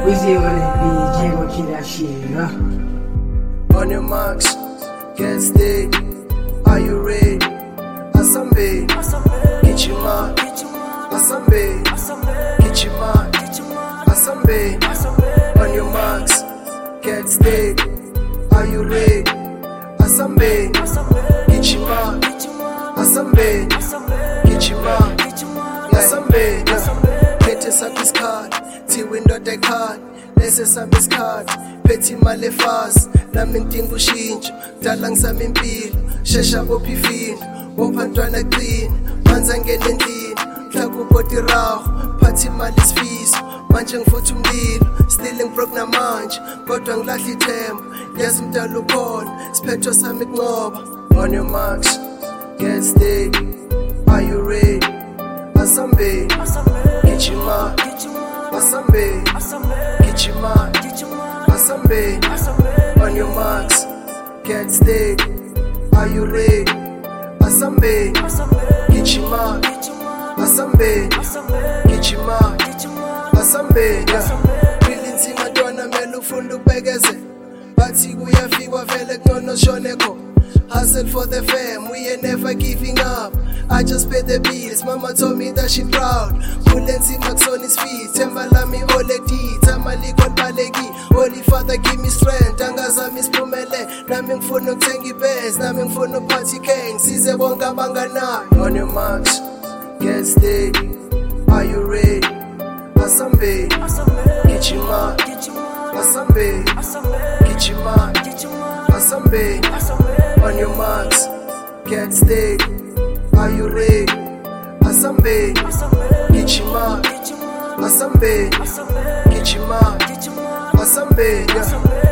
Wizzy on the beat, Django kill that shit, huh? On your marks, get steady. Are you ready? Asambe, Kichima, Asambe, Kichima, Asambe. On your marks, get steady. Are you ready? Asambe, Kichima, Asambe, Kichima, Asambe. Phethe sakho isikhathi, thiwa indoda ekhaya, lesi sami isikhathi, phethe imali efasi, nami ngidinga ushintsho, kudala ngisama impilo, shesha bopha ifindo, bopha ntwana qina, manzi angene endlini, mhlaka ubhodi rawo, phatha imali isifiso, manje ngifutha umlilo, still ngibroke namanje, kodwa ngilahla ithemba, yazi mdala ukhona, siphetho sami kunqoba. On your marks, get steady, are you ready? Asambe, Kichima, Asambe, Kichima, Asambe. On your marks, get steady, are you ready? Asambe, Kichima, Asambe, Kichima, Asambe. Feelings ingadona mele ufunda ubhekeze, bathi kuyafika vele kunono shoneko. Hustle for the fam, we ain't never giving up. I just pay the bills, mama told me that she proud. Kulenzi max on his feet, temba lami oledi, tamali kolbaleki. Holy Father give me strength, angazami siphumele. Nami ngifuna ukuthenga ibest, nami ngifuna ukuphatha ikheng, size bonke abanganayo. On your marks, get steady, are you ready? Asambe, Kichima, Asambe, Kichima, Asambe. On your marks, get steady, are you ready? Asambe, Kichima, Asambe, Kichima, Asambe.